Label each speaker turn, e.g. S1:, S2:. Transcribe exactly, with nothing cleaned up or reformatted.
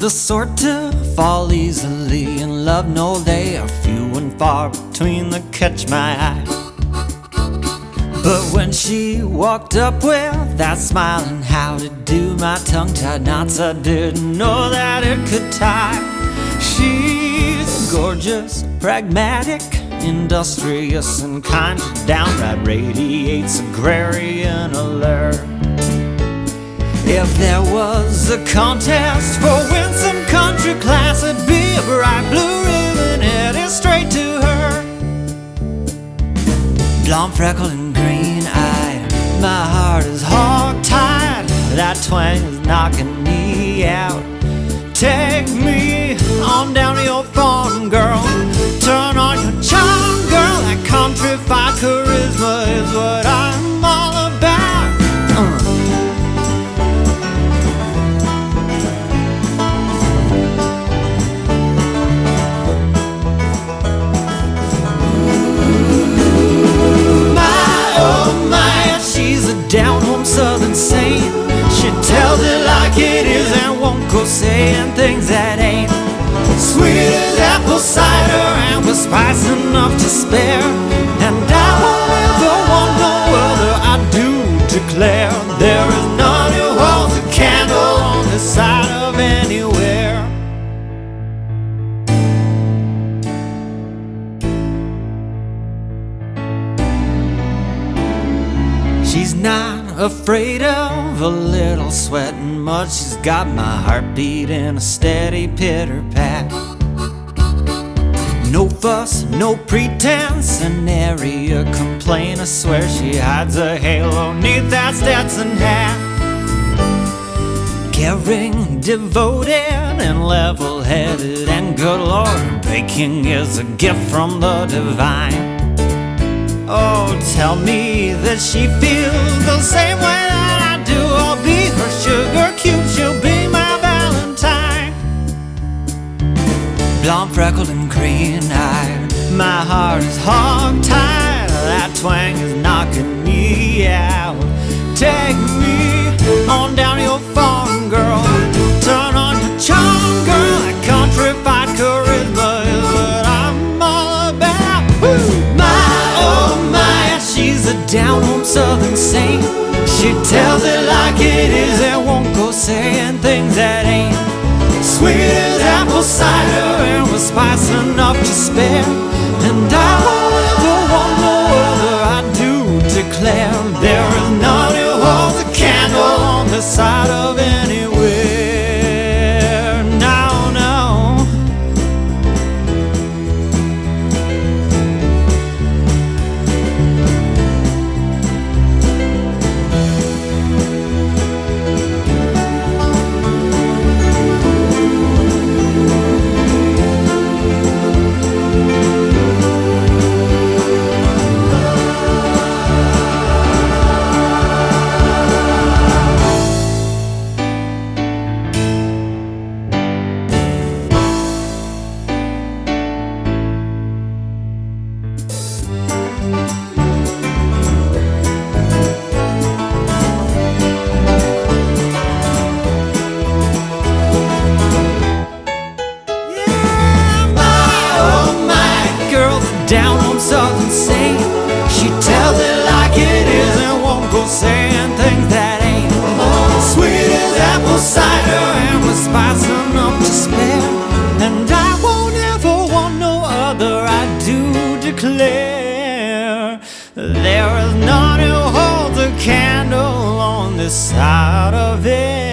S1: the sort to fall easily in love. No, they are few and far between that catch my eye. But when she walked up with that smile and how to do, my tongue-tied knots I didn't know that it could tie. She's gorgeous, pragmatic, industrious, and kind. She downright radiates agrarian allure. If there was a contest for Winsome Country Class, it'd be a bright blue ribbon headed straight to her. Blonde, freckled, and green-eyed, my heart is hog-tied. That twang is knocking me out. Take me on down to your farm, girl. Turn on your charm, girl. That countrified charisma is what I'm all about. uh. Down-home southern saint. She tells it like it is and won't go saying things that ain't. Sweet as apple cider and with spice enough to spare. And I won't ever want no other, I do declare. There is none who holds a candle on this side of anywhere. She's not afraid of a little sweat and mud. She's got my heart beating a steady pitter-pat. No fuss, no pretense, an area complaint. I swear she hides a halo neath that Stetson hat. Caring, devoted, and level-headed, and good Lord, baking is a gift from the divine. Oh, tell me that she feels the same way that I do. I'll be her sugar cube, she'll be my Valentine. Blonde, freckled, and green-eyed, my heart is hog-tied. That twang is knocking me out. Take me on down to your farm, girl. Turn on your charm, girl. That countrified charisma is what I'm all about. Woo! She's a down-home southern saint. She tells it like it is and won't go saying things that ain't. Sweet as apple cider and with spice enough to spare. And I won't ever want no other, I do declare. There is none who holds a candle on this side of anywhere. No, no. Down-home southern saint. She tells it like it is and won't go saying things that ain't. Sweet as apple cider and with spice enough to spare. And I won't ever want no other, I do declare. There is none who holds a candle on this side of it.